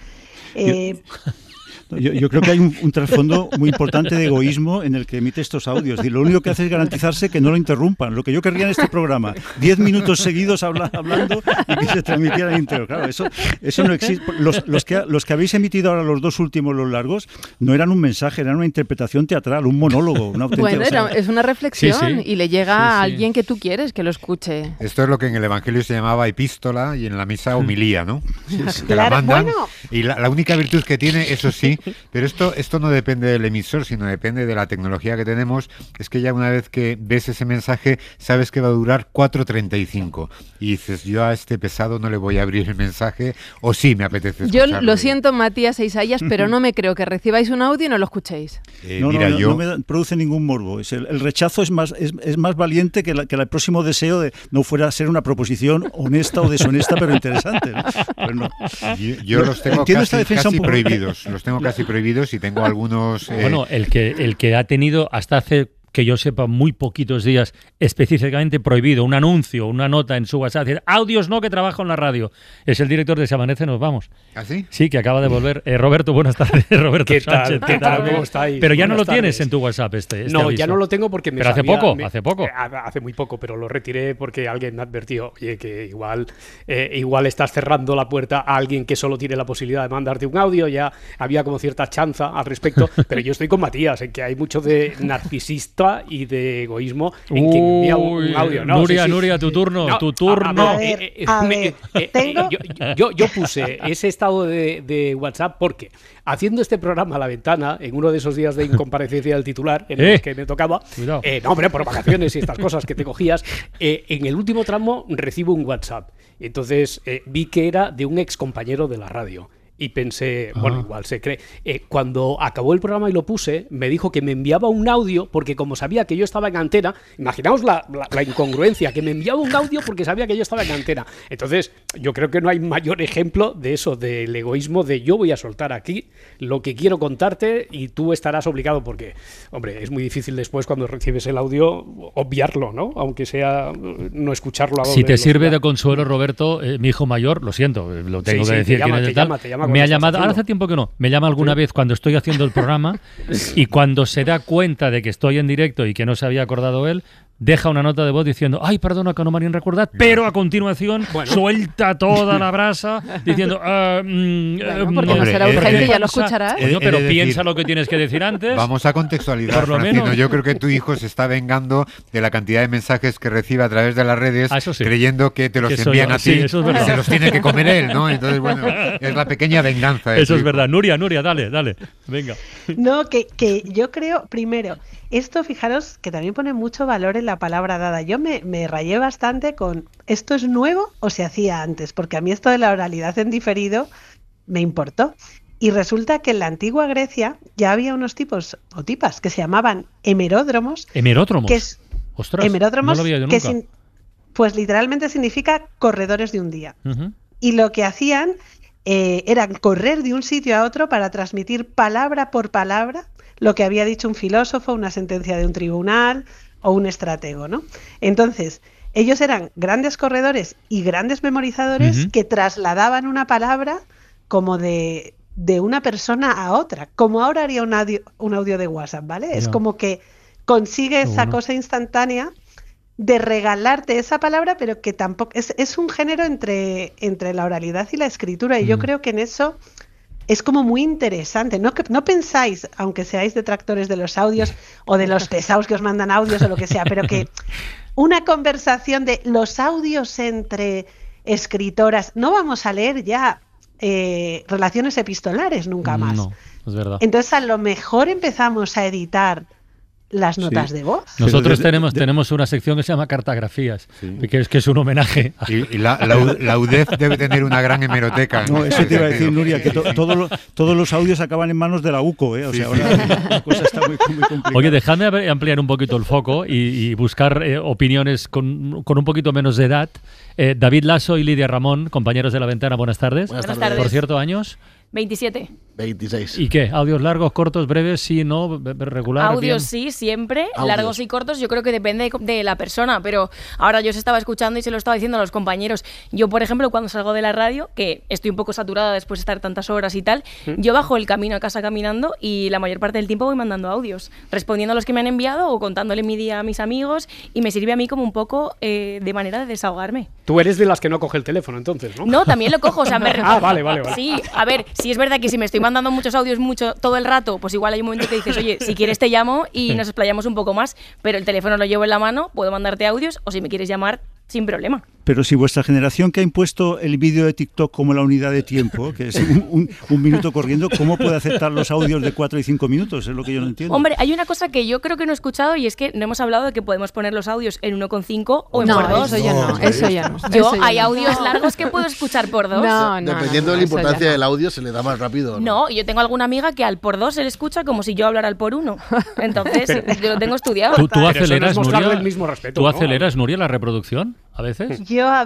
Yo creo que hay un trasfondo muy importante de egoísmo en el que emite estos audios. Y lo único que hace es garantizarse que no lo interrumpan. Lo que yo querría en este programa, 10 minutos seguidos hablando y que se transmitiera íntegro. Claro, eso no existe. Los que habéis emitido ahora los dos últimos, los largos, no eran un mensaje, eran una interpretación teatral, un monólogo. Una bueno, es una reflexión y le llega a alguien que tú quieres que lo escuche. Esto es lo que en el Evangelio se llamaba epístola y en la misa homilía, ¿no? Te Claro, la mandan, bueno. y la única virtud que tiene, eso sí, pero esto no depende del emisor, sino depende de la tecnología que tenemos, es que ya una vez que ves ese mensaje, sabes que va a durar 4:35 y dices, yo a este pesado no le voy a abrir el mensaje, o sí me apetece escucharlo. Yo lo siento, Matías e Isaías, pero no me creo que recibáis un audio y no lo escuchéis. No me produce ningún morbo. El rechazo es más valiente que el próximo deseo de no fuera a ser una proposición honesta o deshonesta, pero interesante, ¿no? Pero no. Yo los tengo casi prohibidos. Los tengo casi prohibidos y tengo algunos... Bueno, el que ha tenido hasta hace, que yo sepa, muy poquitos días específicamente prohibido un anuncio, una nota en su WhatsApp, decir, audios no, que trabajo en la radio. Es el director de Se Amanece, Nos Vamos. ¿Ah, sí? Sí, que acaba de volver. Roberto, buenas tardes. Roberto Sánchez. ¿Qué tal? ¿Cómo estáis? Pero ya no Buenas lo tienes tardes. en tu WhatsApp No, aviso. ya no lo tengo porque Pero hace poco. Hace muy poco, pero lo retiré porque alguien me advirtió, oye, que igual estás cerrando la puerta a alguien que solo tiene la posibilidad de mandarte un audio. Ya había como cierta chanza al respecto, pero yo estoy con Matías, en que hay mucho de narcisista y de egoísmo en quien envía un audio. No, Nuria, tu turno. Yo puse ese estado de WhatsApp porque haciendo este programa a la ventana, en uno de esos días de incomparecencia del titular, en los que me tocaba, no, hombre, por vacaciones y estas cosas que te cogías, en el último tramo recibo un WhatsApp. Entonces vi que era de un ex compañero de la radio. Y pensé, bueno, igual se cree. Cuando acabó el programa y lo puse, me dijo que me enviaba un audio porque como sabía que yo estaba en antena, imaginaos la incongruencia, que me enviaba un audio porque sabía que yo estaba en antena. Entonces, yo creo que no hay mayor ejemplo de eso, del egoísmo de yo voy a soltar aquí lo que quiero contarte y tú estarás obligado porque, hombre, es muy difícil después cuando recibes el audio obviarlo, ¿no? Aunque sea no escucharlo a doble Si te sirve velocidad. de consuelo, Roberto, mi hijo mayor, lo siento, lo tengo que decir. Te llama Me ha llamado, ahora hace tiempo que no, me llama alguna vez cuando estoy haciendo el programa y cuando se da cuenta de que estoy en directo y que no se había acordado él, deja una nota de voz diciendo, ay, perdona que no me han recordado, pero a continuación suelta toda la brasa diciendo, porque no será urgente, ya lo escucharás. Pero piensa lo que tienes que decir antes. Vamos a contextualizar, por lo Francino. menos. Yo creo que tu hijo se está vengando de la cantidad de mensajes que recibe a través de las redes, creyendo que te los envían a ti y se los tiene que comer él, ¿no? Entonces, bueno, es la pequeña venganza. Eso es verdad. Nuria, dale, venga. No, que yo creo, primero, esto fijaros que también pone mucho valor en la palabra dada. Yo me rayé bastante con ¿esto es nuevo o se hacía antes? Porque a mí esto de la oralidad en diferido me importó. Y resulta que en la antigua Grecia ya había unos tipos o tipas que se llamaban hemeródromos. ¿Hemeródromos? Que es, ostras, hemeródromos, no lo había yo nunca. Pues literalmente significa corredores de un día. Y lo que hacían era correr de un sitio a otro para transmitir palabra por palabra lo que había dicho un filósofo, una sentencia de un tribunal o un estratego, ¿no? Entonces, ellos eran grandes corredores y grandes memorizadores que trasladaban una palabra como de una persona a otra, como ahora haría un audio de WhatsApp, ¿vale? Es como que consigue esa cosa instantánea de regalarte esa palabra, pero que tampoco es un género entre la oralidad y la escritura, y yo creo que en eso es como muy interesante. No pensáis, aunque seáis detractores de los audios o de los pesados que os mandan audios o lo que sea, pero que una conversación de los audios entre escritoras, no vamos a leer ya relaciones epistolares nunca más. No, es verdad. Entonces a lo mejor empezamos a editar las notas de voz. Nosotros tenemos una sección que se llama cartografías, que es un homenaje. Y la UDEF debe tener una gran hemeroteca. No, eso te iba a decir, Nuria, que todos los audios acaban en manos de la UCO, o sea, ahora la cosa está muy complicada. Oye, dejadme ampliar un poquito el foco y buscar opiniones con un poquito menos de edad. David Lasso y Lidia Ramón, compañeros de La Ventana, buenas tardes. Buenas tardes. Por cierto, ¿años? 27. 26. ¿Y qué? ¿Audios largos, cortos, breves? Sí, no, regular. Audios bien. sí, siempre. Audios. Largos y cortos, yo creo que depende de la persona. Pero ahora yo os estaba escuchando y se lo estaba diciendo a los compañeros. Yo, por ejemplo, cuando salgo de la radio, que estoy un poco saturada después de estar tantas horas y tal, yo bajo el camino a casa caminando y la mayor parte del tiempo voy mandando audios, respondiendo a los que me han enviado o contándole mi día a mis amigos, y me sirve a mí como un poco de manera de desahogarme. Tú eres de las que no coge el teléfono, entonces, ¿no? No, también lo cojo. O sea, vale. Sí, a ver, sí es verdad que si me estoy mandando muchos audios todo el rato, pues igual hay un momento que dices, oye, si quieres te llamo y nos explayamos un poco más, pero el teléfono lo llevo en la mano, puedo mandarte audios, o si me quieres llamar, sin problema. Pero si vuestra generación, que ha impuesto el vídeo de TikTok como la unidad de tiempo, que es un minuto corriendo, ¿cómo puede aceptar los audios de 4 y 5 minutos? Es lo que yo no entiendo. Hombre, hay una cosa que yo creo que no he escuchado, y es que no hemos hablado de que podemos poner los audios en 1,5 o en por 2. Eso ya no. Hay audios largos que puedo escuchar por 2. Dependiendo de la importancia del audio, se le da más rápido. No, yo tengo alguna amiga que al por 2 se le escucha como si yo hablara al por 1. Entonces, yo lo tengo estudiado. ¿Tú aceleras, Nuria? El mismo respeto, ¿Tú aceleras, Nuria, la reproducción a veces? Yo a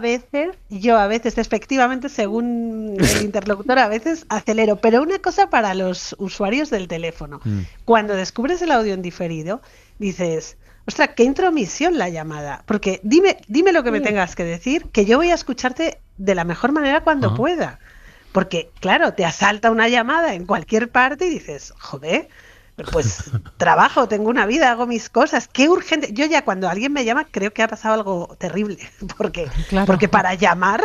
veces, efectivamente, según el interlocutor, a veces acelero. Pero una cosa para los usuarios del teléfono. Cuando descubres el audio en diferido, dices, ostras, qué intromisión la llamada. Porque dime lo que me tengas que decir, que yo voy a escucharte de la mejor manera cuando pueda. Porque, claro, te asalta una llamada en cualquier parte y dices, joder, pues trabajo, tengo una vida, hago mis cosas, qué urgente. Yo ya cuando alguien me llama creo que ha pasado algo terrible, porque para llamar...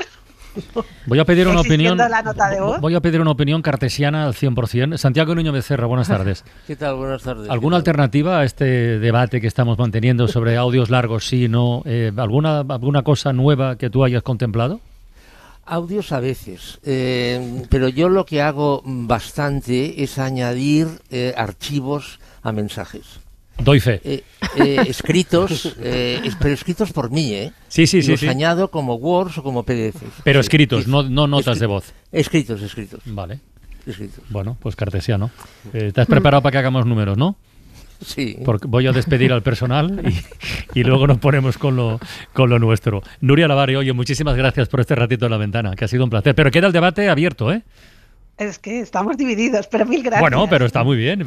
Voy a pedir una opinión. La nota de voz. Voy a pedir una opinión cartesiana al 100%. Santiago Niño Becerra, buenas tardes. ¿Qué tal? Buenas tardes. ¿Alguna alternativa a este debate que estamos manteniendo sobre audios largos, sí, no? ¿Alguna cosa nueva que tú hayas contemplado? Audios a veces, pero yo lo que hago bastante es añadir archivos a mensajes. Doy fe. Escritos, pero escritos por mí, Sí. Los añado como Words o como PDFs. Pero escritos, no notas de voz. Escritos. Vale. Escritos. Bueno, pues cartesiano. ¿Estás preparado para que hagamos números, no? Sí. Porque voy a despedir al personal y luego nos ponemos con lo nuestro. Nuria Lavari, oye, muchísimas gracias por este ratito en La Ventana, que ha sido un placer. Pero queda el debate abierto, ¿eh? Es que estamos divididos, pero mil gracias. Bueno, pero está muy bien,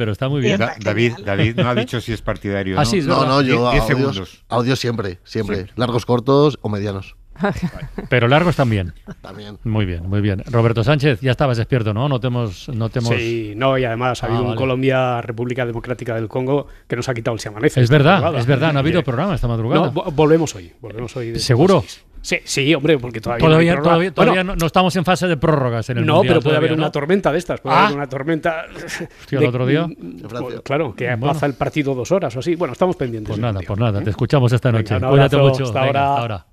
David no ha dicho si es partidario. Sí, es no, yo 10 segundos. Audios siempre. Largos, cortos o medianos. Pero largos también. También. Muy bien. Roberto Sánchez, ya estabas despierto, ¿no? No te hemos... Sí, y además ha habido un Colombia, República Democrática del Congo, que nos ha quitado el Se Amanece. Es verdad, no ha habido programa esta madrugada. No, volvemos hoy. ¿Seguro? Sí, hombre, porque todavía no estamos en fase de prórrogas en el Mundial. No, pero puede haber una tormenta de estas. Puede haber una tormenta... Hostia, el otro día... Claro, que aplaza el partido 2 horas o así. Bueno, estamos pendientes. Pues nada, te escuchamos esta noche. Venga, Cuídate mucho. Hasta ahora.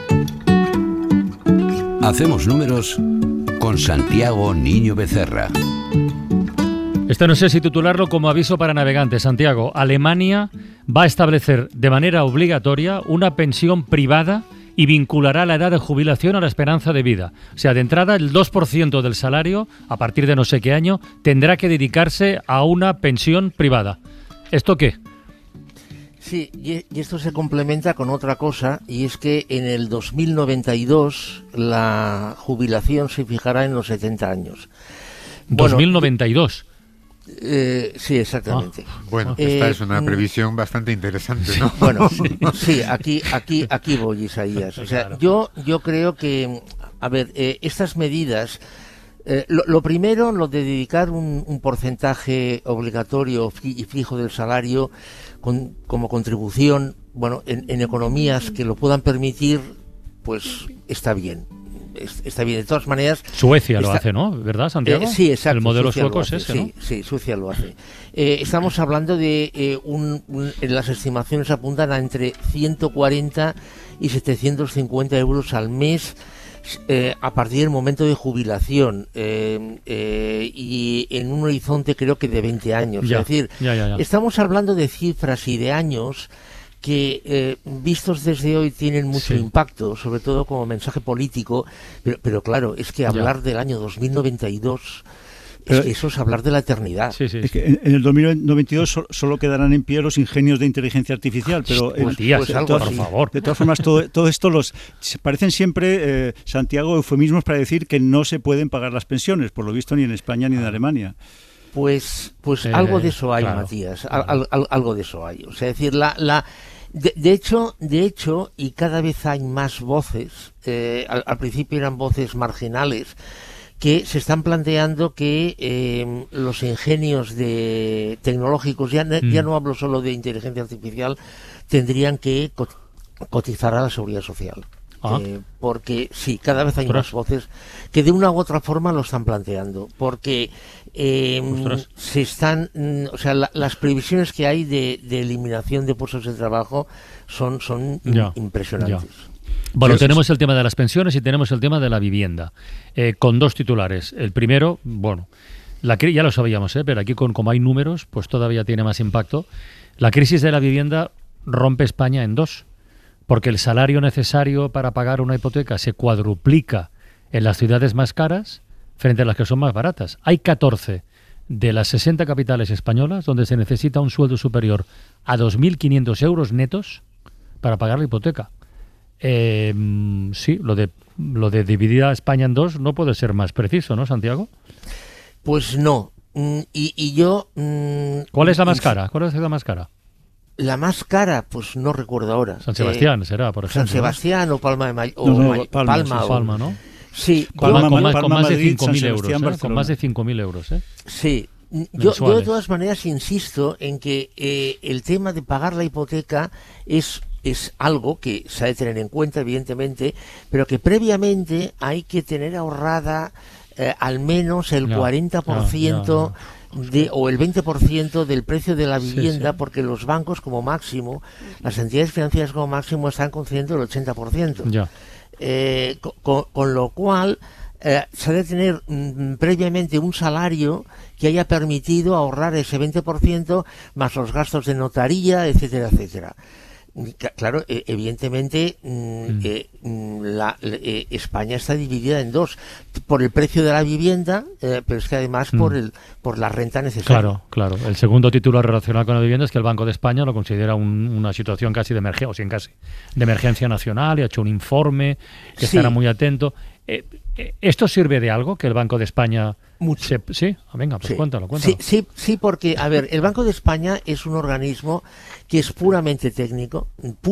Hacemos números con Santiago Niño Becerra. Esto no sé si titularlo como aviso para navegantes. Santiago, Alemania va a establecer de manera obligatoria una pensión privada y vinculará la edad de jubilación a la esperanza de vida. O sea, de entrada, el 2% del salario, a partir de no sé qué año, tendrá que dedicarse a una pensión privada. ¿Esto qué? Sí, y esto se complementa con otra cosa, y es que en el 2092 la jubilación se fijará en los 70 años. 2092. Sí, exactamente. Esta es una previsión bastante interesante, ¿no? Bueno, sí, aquí voy, Isaías. O sea, yo creo que, a ver, estas medidas, lo primero, lo de dedicar un porcentaje obligatorio y fijo del salario como contribución bueno, en economías que lo puedan permitir, pues está bien. Está bien, de todas maneras... Suecia lo hace, ¿no? ¿Verdad, Santiago? Sí, exacto. El modelo Suecia sueco es ese, ¿no? Sí, Suecia lo hace. Estamos hablando de las estimaciones apuntan a entre 140 y 750 euros al mes a partir del momento de jubilación y en un horizonte creo que de 20 años. Ya, es decir, estamos hablando de cifras y de años que vistos desde hoy tienen mucho impacto, sobre todo como mensaje político, pero claro, es que hablar del año 2092, es que eso es hablar de la eternidad. Es que en el 2092 solo quedarán en pie los ingenios de inteligencia artificial, pero por favor. De todas formas, todo esto parecen siempre, Santiago, eufemismos para decir que no se pueden pagar las pensiones, por lo visto ni en España ni en Alemania. Pues algo de eso hay, claro, Matías, algo de eso hay. O sea, es decir, de hecho, y cada vez hay más voces, al principio eran voces marginales, que se están planteando que los ingenios tecnológicos, ya no hablo solo de inteligencia artificial, tendrían que cotizar a la seguridad social. Porque sí, cada vez hay más voces que de una u otra forma lo están planteando, porque se están, o sea, las previsiones que hay de eliminación de puestos de trabajo son impresionantes. Bueno, tenemos el tema de las pensiones y tenemos el tema de la vivienda, con dos titulares. El primero, bueno, ya lo sabíamos, pero aquí como hay números, pues todavía tiene más impacto. La crisis de la vivienda rompe España en dos, porque el salario necesario para pagar una hipoteca se cuadruplica en las ciudades más caras frente a las que son más baratas. Hay 14 de las 60 capitales españolas donde se necesita un sueldo superior a 2.500 euros netos para pagar la hipoteca. Sí, lo de dividir a España en dos no puede ser más preciso, ¿no, Santiago? Pues no. Y yo... ¿Cuál es la más cara? ¿Cuál es la más cara? La más cara, pues no recuerdo ahora. San Sebastián será, por ejemplo. San Sebastián, ¿no? O Palma de Mallorca. Palma, ¿no? Sí. Con más de 5.000 euros. Con más de 5.000 euros, ¿eh? Sí. Yo de todas maneras insisto en que el tema de pagar la hipoteca es algo que se ha de tener en cuenta, evidentemente, pero que previamente hay que tener ahorrada al menos el 40% o el 20% del precio de la vivienda, porque los bancos como máximo, las entidades financieras como máximo están concediendo el 80%. Con lo cual se ha de tener previamente un salario que haya permitido ahorrar ese 20% más los gastos de notaría, etcétera, etcétera. Claro, evidentemente España está dividida en dos, por el precio de la vivienda, pero es que además por la renta necesaria. Claro. El segundo titular relacionado con la vivienda es que el Banco de España lo considera una situación casi de emergencia, de emergencia nacional, y ha hecho un informe que estará muy atento. ¿Esto sirve de algo, que el Banco de España... ¿Sí? Venga, pues cuéntalo. Sí, porque, a ver, el Banco de España es un organismo que es puramente técnico,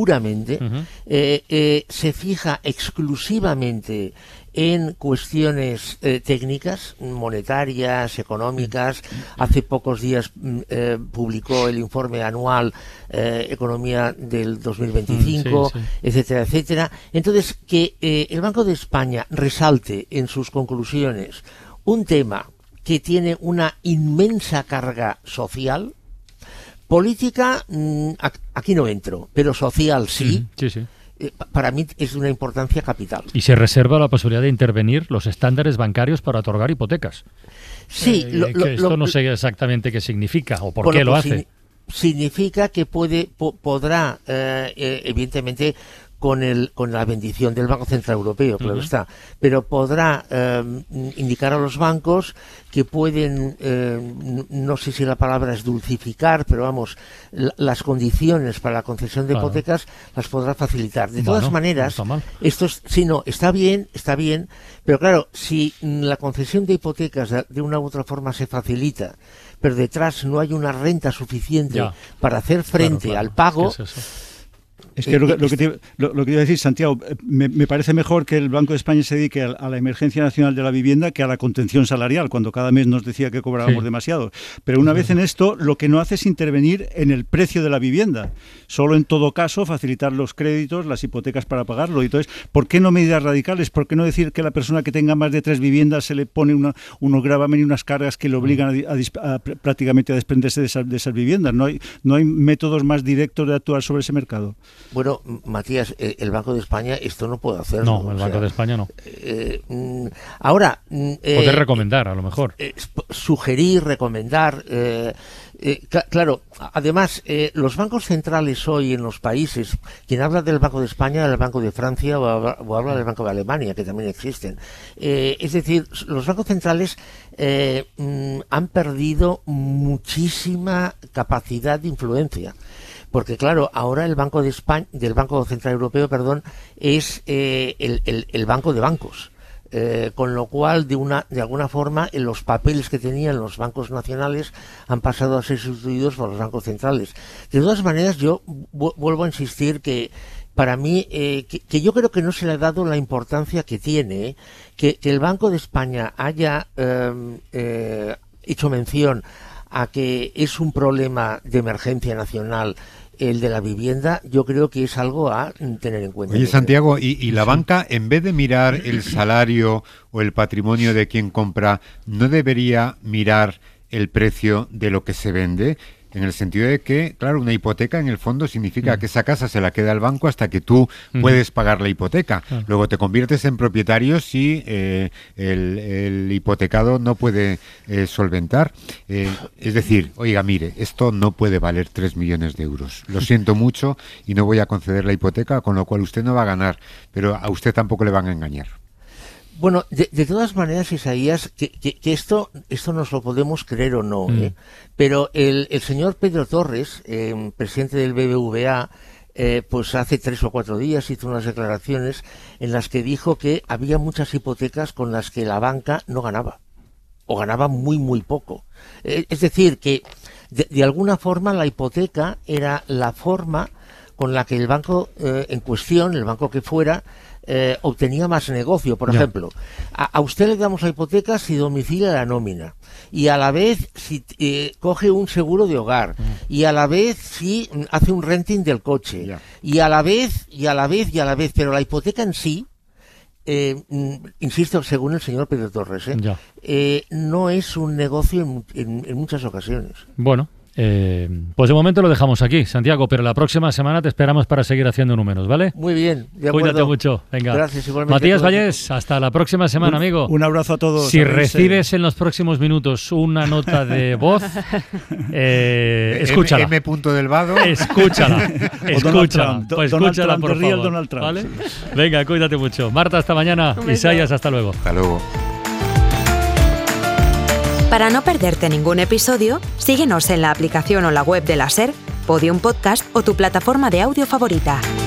se fija exclusivamente en cuestiones técnicas, monetarias, económicas. Hace pocos días publicó el informe anual Economía del 2025, etcétera, etcétera. Entonces, que el Banco de España resalte en sus conclusiones un tema que tiene una inmensa carga social, política, aquí no entro, pero social sí. Para mí es de una importancia capital. Y se reserva la posibilidad de intervenir los estándares bancarios para otorgar hipotecas. Sí. Esto no sé exactamente qué significa o por qué lo hace. Significa que podrá, evidentemente, con la bendición del Banco Central Europeo, claro está, pero podrá indicar a los bancos que pueden, no sé si la palabra es dulcificar, pero vamos, las condiciones para la concesión de hipotecas las podrá facilitar. De todas maneras, esto está bien, pero claro, si la concesión de hipotecas de una u otra forma se facilita, pero detrás no hay una renta suficiente para hacer frente al pago, Es que lo que te iba a decir, Santiago, me parece mejor que el Banco de España se dedique a la emergencia nacional de la vivienda que a la contención salarial, cuando cada mes nos decía que cobrábamos demasiado. Pero una vez en esto, lo que no hace es intervenir en el precio de la vivienda. Solo en todo caso facilitar los créditos, las hipotecas para pagarlo. Y entonces, ¿por qué no medidas radicales? ¿Por qué no decir que la persona que tenga más de 3 viviendas se le pone unos gravamen y unas cargas que le obligan prácticamente a desprenderse de esas viviendas? No hay métodos más directos de actuar sobre ese mercado. Bueno, Matías, el Banco de España esto no puede hacerlo. No, el Banco de España no. Ahora... poder recomendar, a lo mejor. Sugerir, recomendar... claro, además, los bancos centrales hoy en los países, quien habla del Banco de España, del Banco de Francia o habla del Banco de Alemania, que también existen. Es decir, los bancos centrales han perdido muchísima capacidad de influencia. Porque claro, ahora el Banco de España, del Banco Central Europeo, es el banco de bancos. Con lo cual, de alguna forma, los papeles que tenían los bancos nacionales han pasado a ser sustituidos por los bancos centrales. De todas maneras, yo vuelvo a insistir que para mí, que yo creo que no se le ha dado la importancia que tiene, que el Banco de España haya hecho mención a que es un problema de emergencia nacional el de la vivienda, yo creo que es algo a tener en cuenta. Oye, Santiago, ¿y la banca, en vez de mirar el salario o el patrimonio de quien compra, no debería mirar el precio de lo que se vende? En el sentido de que, claro, una hipoteca en el fondo significa que esa casa se la queda el banco hasta que tú puedes pagar la hipoteca. Luego te conviertes en propietario si el hipotecado no puede solventar. Es decir, oiga, mire, esto no puede valer 3 millones de euros. Lo siento mucho y no voy a conceder la hipoteca, con lo cual usted no va a ganar, pero a usted tampoco le van a engañar. Bueno, de todas maneras, Isaías, que esto nos lo podemos creer o no, pero el señor Pedro Torres, presidente del BBVA, pues hace 3 o 4 días hizo unas declaraciones en las que dijo que había muchas hipotecas con las que la banca no ganaba, o ganaba muy, muy poco. Es decir, que de alguna forma la hipoteca era la forma con la que el banco en cuestión, el banco que fuera, obtenía más negocio. Por ejemplo, a usted le damos la hipoteca si domicilia la nómina, y a la vez si coge un seguro de hogar, y a la vez si hace un renting del coche, y a la vez, pero la hipoteca en sí, insisto, según el señor Pedro Torres, no es un negocio en muchas ocasiones. Bueno, pues de momento lo dejamos aquí, Santiago, pero la próxima semana te esperamos para seguir haciendo números, ¿vale? Muy bien, de acuerdo. Cuídate mucho, venga. Gracias, igualmente. Matías Vallés, hasta la próxima semana, amigo. Un abrazo a todos. Si recibes en los próximos minutos una nota de voz, escúchala. M. del Vado. Escúchala. Escúchala. Pues escúchala, por favor. Donald Trump. ¿Vale? Venga, cuídate mucho. Marta, hasta mañana. Isaías, hasta luego. Hasta luego. Para no perderte ningún episodio, síguenos en la aplicación o la web de la SER, Podium Podcast o tu plataforma de audio favorita.